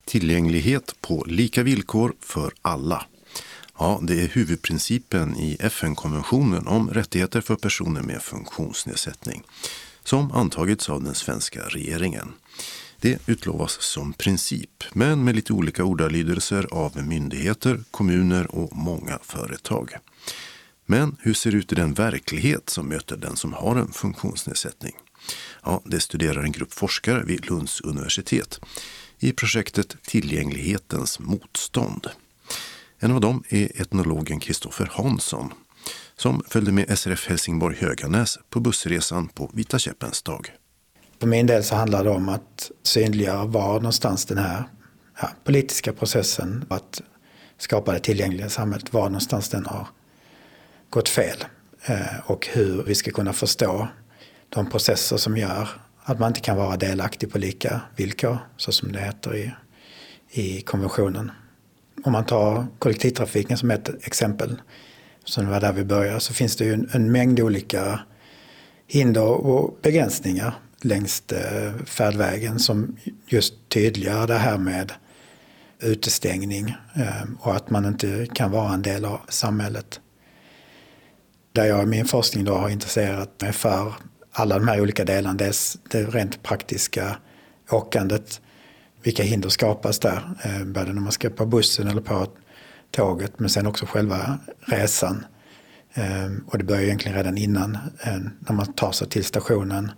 Tillgänglighet på lika villkor för alla. Ja, det är huvudprincipen i FN-konventionen om rättigheter för personer med funktionsnedsättning som antagits av den svenska regeringen. Det utlovas som princip, men med lite olika ordalydelser av myndigheter, kommuner och många företag. Men hur ser det ut i den verklighet som möter den som har en funktionsnedsättning? Ja, det studerar en grupp forskare vid Lunds universitet i projektet Tillgänglighetens motstånd. En av dem är etnologen Kristoffer Hansson som följde med SRF Helsingborg Höganäs på bussresan på Vita käppens dag. För min del så handlar det om att synliggöra var någonstans den här politiska processen att skapa det tillgängliga samhället, var någonstans den har gått fel och hur vi ska kunna förstå de processer som gör att man inte kan vara delaktig på lika villkor, så som det heter i konventionen. Om man tar kollektivtrafiken som ett exempel, som var där vi började, så finns det ju en mängd olika hinder och begränsningar längs färdvägen som just tydliggör det här med utestängning och att man inte kan vara en del av samhället. Där jag i min forskning då har intresserat mig för alla de här olika delarna. Dels det rent praktiska åkandet, vilka hinder skapas där, både när man ska på bussen eller på tåget, men sen också själva resan. Och det börjar egentligen redan innan, när man tar sig till stationen,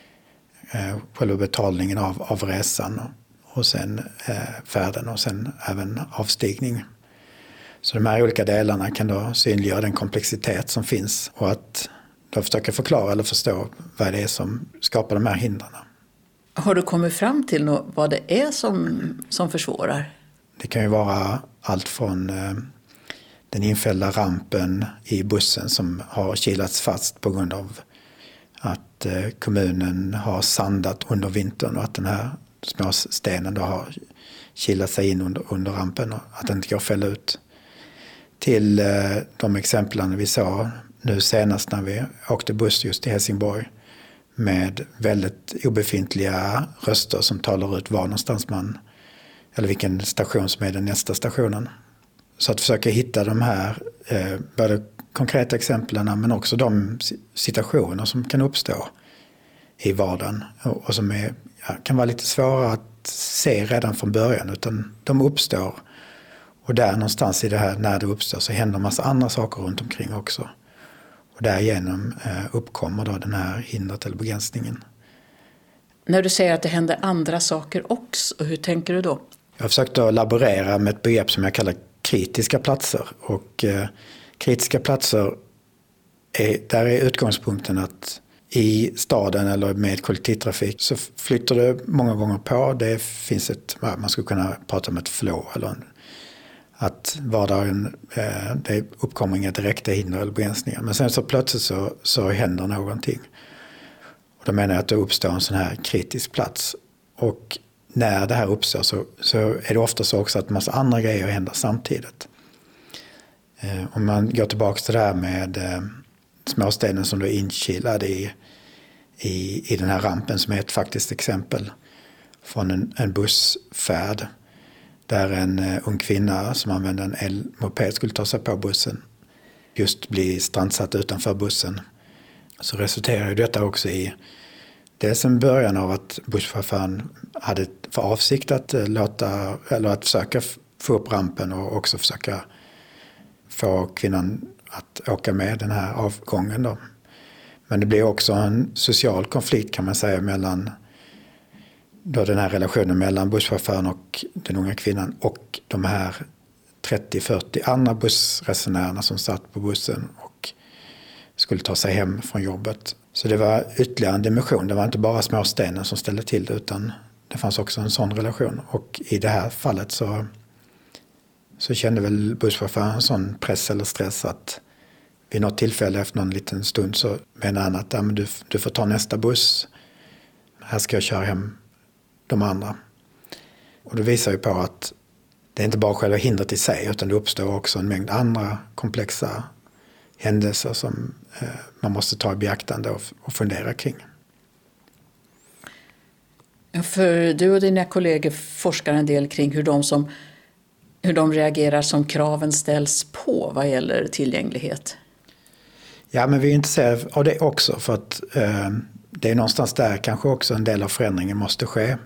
själva betalningen av resan och sen färden och sen även avstigning. Så de här olika delarna kan då synliggöra den komplexitet som finns och att då försöka förklara eller förstå vad det är som skapar de här hindren. Har du kommit fram till vad det är som försvårar? Det kan ju vara allt från den infällda rampen i bussen som har kilats fast på grund av att kommunen har sandat under vintern och att den här små stenen då har kilat sig in under rampen och att den inte går att fälla ut. Till de exemplen vi såg nu senast när vi åkte buss just i Helsingborg med väldigt obefintliga röster som talar ut var någonstans eller vilken station som är den nästa stationen. Så att försöka hitta de här både konkreta exemplen men också de situationer som kan uppstå i vardagen och som kan vara lite svåra att se redan från början, utan de uppstår. Och där någonstans i det här, när det uppstår, så händer en massa andra saker runt omkring också. Och därigenom uppkommer då den här hindret eller begränsningen. När du säger att det händer andra saker också, hur tänker du då? Jag har försökt att laborera med ett begrepp som jag kallar kritiska platser. Och kritiska platser, där är utgångspunkten att i staden eller med kollektivtrafik så flyttar det många gånger på. Det finns man skulle kunna prata om ett flow eller att vardagen, det uppkommer inga direkta hinder eller begränsningar. Men sen så plötsligt så händer någonting. Och då menar jag att det uppstår en sån här kritisk plats. Och när det här uppstår så är det ofta så också att en massa andra grejer händer samtidigt. Om man går tillbaka till det här med småstenen som då är inkilade i den här rampen, som är ett faktiskt exempel från en bussfärd. Där en ung kvinna som använde en elmoped skulle ta sig på bussen just bli strandsatt utanför bussen. Så resulterar ju detta också i dels en början av att busschauffören hade för avsikt att att försöka få upp rampen och också försöka få kvinnan att åka med den här avgången då. Men det blir också en social konflikt, kan man säga, mellan då den här relationen mellan busschauffören och den unga kvinnan och de här 30-40 andra bussresenärerna som satt på bussen och skulle ta sig hem från jobbet. Så det var ytterligare en dimension. Det var inte bara småstenen som ställde till det, utan det fanns också en sån relation. Och i det här fallet så kände väl busschauffören en sån press eller stress att vid något tillfälle efter någon liten stund så menar han att men du får ta nästa buss. Här ska jag köra hem de andra. Och det visar ju på att det är inte bara själva hindret i sig, utan det uppstår också en mängd andra komplexa händelser som man måste ta i beaktande och fundera kring. För du och dina kollegor forskar en del kring hur de reagerar som kraven ställs på vad gäller tillgänglighet. Ja, men vi är intresserade av det också för att det är någonstans där kanske också en del av förändringen måste ske.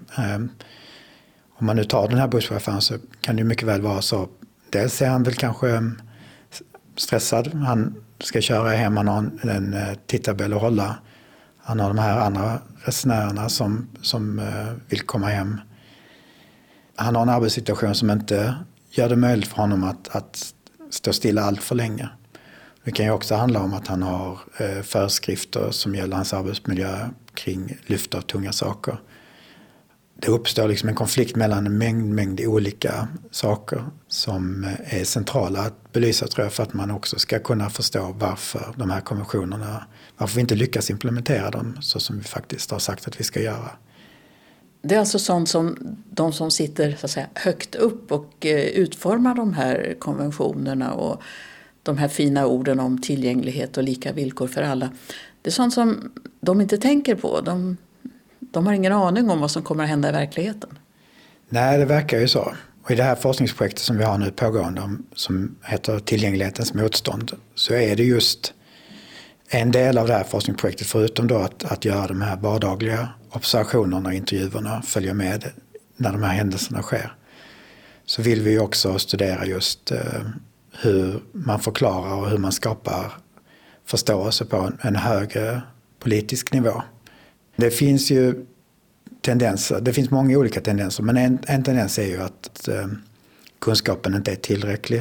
Om man nu tar den här busschauffören så kan det mycket väl vara så. Dels är han väl kanske stressad. Han ska köra hem, han har en tidtabell att hålla. Han har de här andra resenärerna som vill komma hem. Han har en arbetssituation som inte gör det möjligt för honom att stå stilla allt för länge. Det kan ju också handla om att han har föreskrifter som gäller hans arbetsmiljö kring lyft av tunga saker. Det uppstår liksom en konflikt mellan en mängd olika saker som är centrala att belysa, tror jag, för att man också ska kunna förstå varför de här konventionerna, varför vi inte lyckas implementera dem så som vi faktiskt har sagt att vi ska göra. Det är alltså sånt som de som sitter så att säga, högt upp och utformar de här konventionerna och de här fina orden om tillgänglighet och lika villkor för alla. Det är sånt som de inte tänker på. De har ingen aning om vad som kommer att hända i verkligheten. Nej, det verkar ju så. Och i det här forskningsprojektet som vi har nu pågående som heter Tillgänglighetens motstånd, så är det just en del av det här forskningsprojektet, förutom då att göra de här vardagliga observationerna och intervjuerna, följa med när de här händelserna sker. Så vill vi också studera just hur man förklarar och hur man skapar förståelse på en högre politisk nivå. Det finns ju tendenser, det finns många olika tendenser, men en tendens är ju att kunskapen inte är tillräcklig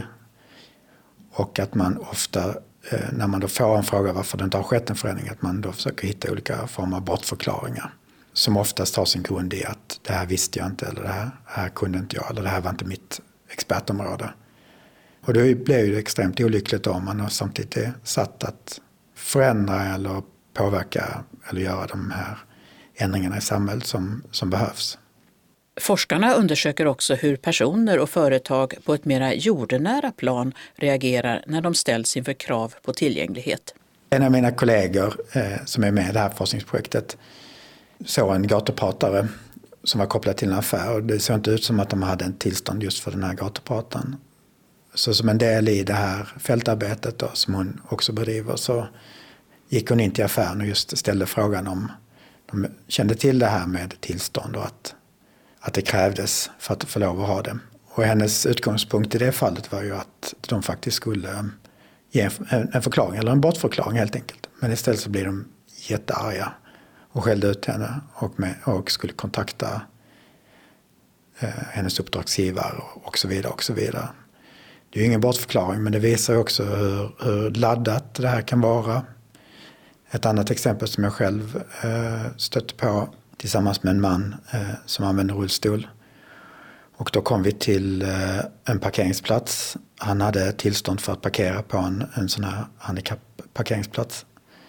och att man ofta, när man då får en fråga varför det inte har skett en förändring, att man då försöker hitta olika former av bortförklaringar som oftast har sin grund i att det här visste jag inte, eller det här kunde inte jag, eller det här var inte mitt expertområde. Och då blir det extremt olyckligt om man samtidigt är satt att förändra eller påverka eller göra de här ändringarna i samhället som behövs. Forskarna undersöker också hur personer och företag på ett mera jordnära plan reagerar när de ställs inför krav på tillgänglighet. En av mina kollegor som är med i det här forskningsprojektet såg en gatupratare som var kopplad till en affär, och det såg inte ut som att de hade en tillstånd just för den här gatuprataren. Så som en del i det här fältarbetet då, som hon också bedriver, så gick hon in till affären och just ställde frågan om de kände till det här med tillstånd och att det krävdes för att få lov att ha det. Och hennes utgångspunkt i det fallet var ju att de faktiskt skulle ge en förklaring, eller en bortförklaring helt enkelt. Men istället så blir de jättearga och skällde ut henne och skulle kontakta hennes uppdragsgivare och så vidare och så vidare. Det är ju ingen bortförklaring, men det visar också hur laddat det här kan vara. Ett annat exempel som jag själv stötte på tillsammans med en man som använder rullstol. Och då kom vi till en parkeringsplats. Han hade tillstånd för att parkera på en sån här handikappparkeringsplats.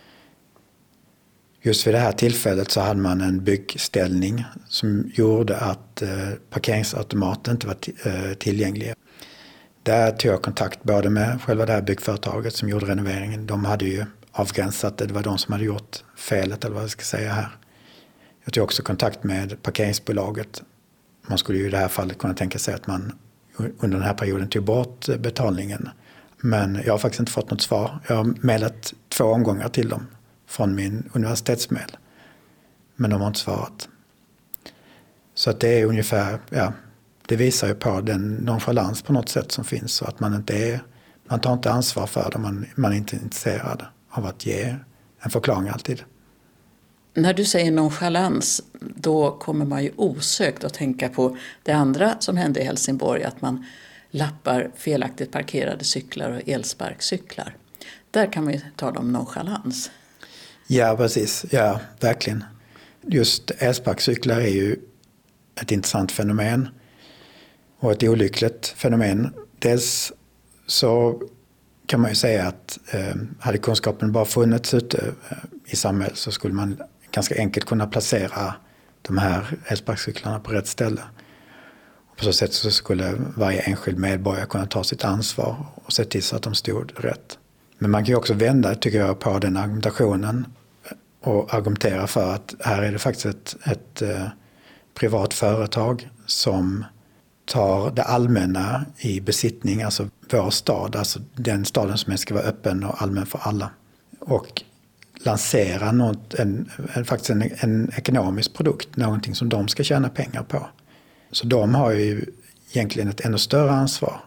Just vid det här tillfället så hade man en byggställning som gjorde att parkeringsautomaten inte var tillgänglig. Där tog jag kontakt både med själva det här byggföretaget som gjorde renoveringen. De hade ju avgränsat det var de som hade gjort felet, eller vad jag ska säga här. Jag tog också kontakt med parkeringsbolaget. Man skulle ju i det här fallet kunna tänka sig att man under den här perioden tog bort betalningen. Men jag har faktiskt inte fått något svar. Jag har mejlat 2 omgångar till dem från min universitetsmail. Men de har inte svarat. Så att det är ungefär, det visar ju på den nonchalans på något sätt som finns. Och att man tar inte ansvar för det, man är inte intresserad av att ge en förklaring alltid. När du säger nonchalans, då kommer man ju osökt att tänka på det andra som hände i Helsingborg, att man lappar felaktigt parkerade cyklar och elsparkcyklar. Där kan man ju tala om nonchalans. Ja, precis. Ja, verkligen. Just elsparkcyklar är ju ett intressant fenomen och ett olyckligt fenomen. Dels så kan man ju säga att hade kunskapen bara funnits ute i samhället så skulle man ganska enkelt kunna placera de här elsparkcyklarna på rätt ställe. Och på så sätt så skulle varje enskild medborgare kunna ta sitt ansvar och se till så att de stod rätt. Men man kan ju också vända, tycker jag, på den argumentationen och argumentera för att här är det faktiskt ett privat företag som tar det allmänna i besittning, alltså vår stad, alltså den staden som ska vara öppen och allmän för alla. Och lansera faktiskt en ekonomisk produkt, någonting som de ska tjäna pengar på. Så de har ju egentligen ett ännu större ansvar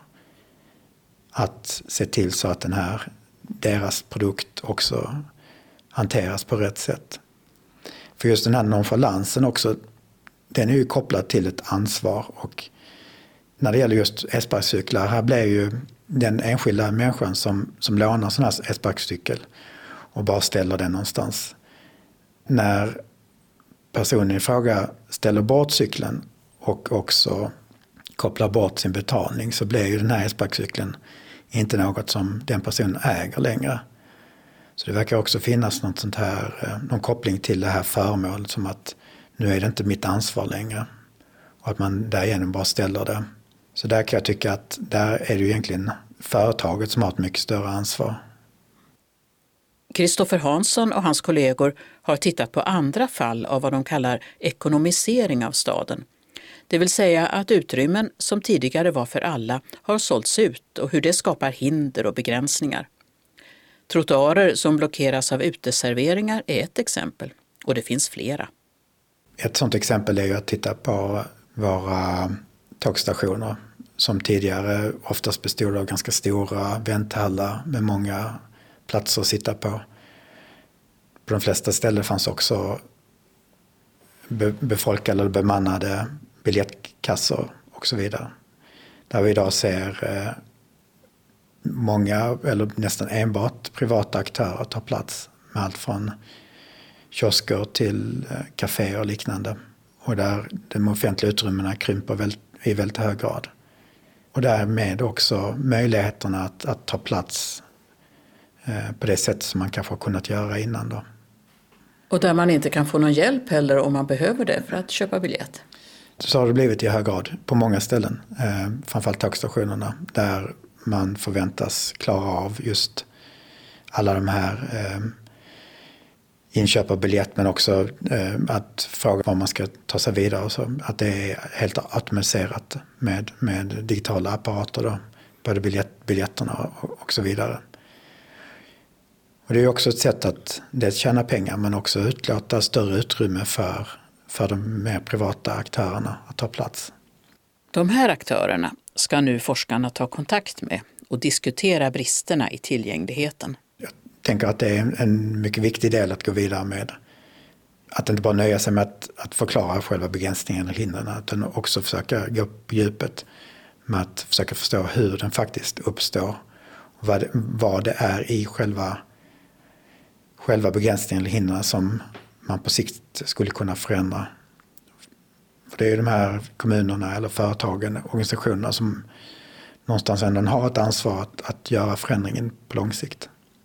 att se till så att deras produkt också hanteras på rätt sätt. För just den här nonchalansen också, den är ju kopplad till ett ansvar. Och när det gäller just elsparkcyklar, här blir ju den enskilda människan som lånar sån här elsparkcykel och bara ställer den någonstans. När personen i fråga ställer bort cykeln och också kopplar bort sin betalning, så blir ju den här elsparkcykeln inte något som den personen äger längre. Så det verkar också finnas något sånt här, någon koppling till det här föremålet, som att nu är det inte mitt ansvar längre. Och att man därigenom bara ställer det. Så där kan jag tycka att där är det ju egentligen företaget som har ett mycket större ansvar. Kristoffer Hansson och hans kollegor har tittat på andra fall av vad de kallar ekonomisering av staden. Det vill säga att utrymmen som tidigare var för alla har sålts ut och hur det skapar hinder och begränsningar. Trottoarer som blockeras av uteserveringar är ett exempel, och det finns flera. Ett sådant exempel är ju att titta på våra tågstationer som tidigare oftast bestod av ganska stora vänthallar med många platser att sitta på. På de flesta ställen fanns också befolkade eller bemannade biljettkassor och så vidare. Där vi idag ser många eller nästan enbart privata aktörer ta plats med allt från kiosker till kaféer och liknande. Och där de offentliga utrymmena krymper i väldigt hög grad. Och därmed också möjligheterna att ta plats på det sätt som man kanske har kunnat göra innan då. Och där man inte kan få någon hjälp heller om man behöver det för att köpa biljett. Så har det blivit i hög grad på många ställen. Framförallt tågstationerna där man förväntas klara av just alla de här inköp av biljett, men också att fråga var man ska ta sig vidare. Och så, att det är helt automatiserat med digitala apparater då, både biljetterna och så vidare. Och det är också ett sätt att dels tjäna pengar men också utlåta större utrymme för de mer privata aktörerna att ta plats. De här aktörerna ska nu forskarna ta kontakt med och diskutera bristerna i tillgängligheten. Jag tänker att det är en mycket viktig del att gå vidare med. Att inte bara nöja sig med att förklara själva begränsningen och hindren, utan också försöka gå på djupet med att försöka förstå hur den faktiskt uppstår. Och vad det är i själva begränsningen eller hindren som man på sikt skulle kunna förändra. För det är ju de här kommunerna eller företagen, organisationerna som någonstans ändå har ett ansvar att göra förändringen på lång sikt.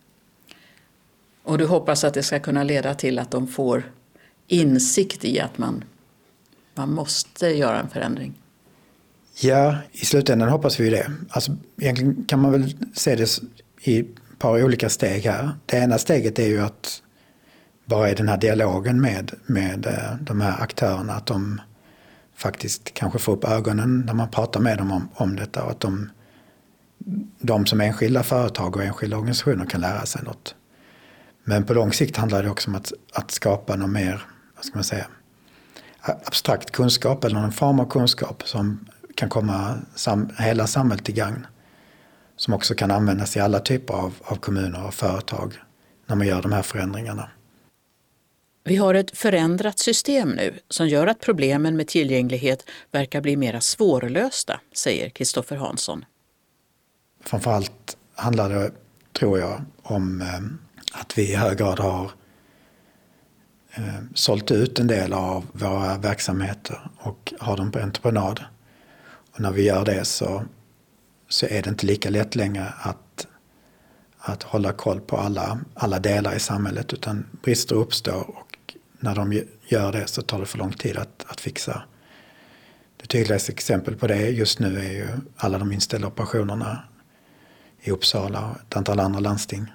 Och du hoppas att det ska kunna leda till att de får insikt i att man måste göra en förändring? Ja, i slutändan hoppas vi det. Alltså, egentligen kan man väl se det i ett par olika steg här. Det ena steget är ju att bara i den här dialogen med de här aktörerna, att de faktiskt kanske får upp ögonen när man pratar med dem om detta, och att de som enskilda företag och enskilda organisationer kan lära sig något. Men på lång sikt handlar det också om att skapa någon mer, vad ska man säga, abstrakt kunskap eller någon form av kunskap som kan komma hela samhället till gagn. Som också kan användas i alla typer av kommuner och företag när man gör de här förändringarna. Vi har ett förändrat system nu som gör att problemen med tillgänglighet verkar bli mer svårlösta, säger Kristoffer Hansson. Framförallt handlar det, tror jag, om att vi i hög grad har sålt ut en del av våra verksamheter och har dem på entreprenad. Och när vi gör det så är det inte lika lätt längre att hålla koll på alla delar i samhället, utan brister uppstår, och när de gör det så tar det för lång tid att fixa. Det tydligaste exempel på det just nu är ju alla de inställda operationerna i Uppsala och ett antal andra landsting.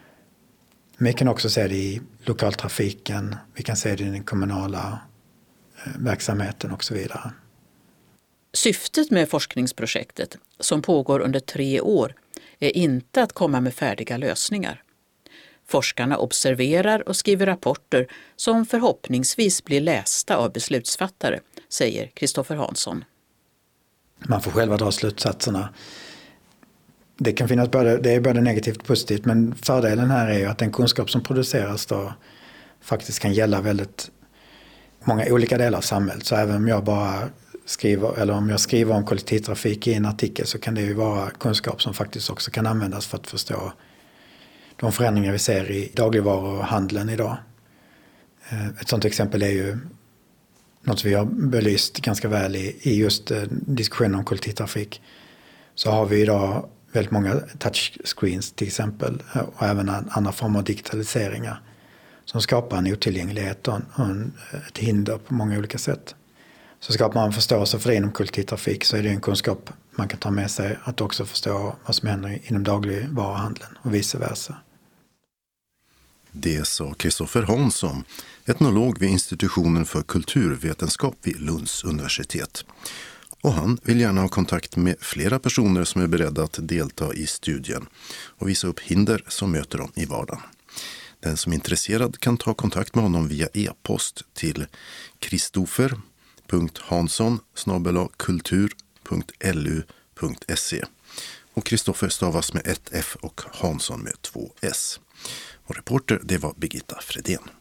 Men vi kan också se det i lokaltrafiken, vi kan se det i den kommunala verksamheten och så vidare. Syftet med forskningsprojektet, som pågår under 3 år, är inte att komma med färdiga lösningar. Forskarna observerar och skriver rapporter som förhoppningsvis blir lästa av beslutsfattare, säger Kristoffer Hansson. Man får själva dra slutsatserna. Det kan finnas det är både negativt och positivt, men fördelen här är ju att den kunskap som produceras då faktiskt kan gälla väldigt många olika delar av samhället. Så även om jag bara skriver om kollektivtrafik i en artikel, så kan det ju vara kunskap som faktiskt också kan användas för att förstå de förändringar vi ser i dagligvaruhandeln idag. Ett sådant exempel är ju något vi har belyst ganska väl i just diskussionen om kollektivtrafik. Så har vi idag väldigt många touchscreens till exempel, och även andra former av digitaliseringar som skapar en otillgänglighet och ett hinder på många olika sätt. Så skapar man förståelse för det inom kollektivtrafik, så är det en kunskap man kan ta med sig att också förstå vad som händer inom dagligvaruhandeln och vice versa. Det sa Kristoffer Hansson, etnolog vid institutionen för kulturvetenskap vid Lunds universitet. Och han vill gärna ha kontakt med flera personer som är beredda att delta i studien och visa upp hinder som möter dem i vardagen. Den som är intresserad kan ta kontakt med honom via e-post till kristoffer.hansson@kultur.lu.se. Och Kristoffer stavas med 1 F och Hansson med 2 S. Och reporter, det var Birgitta Fredén.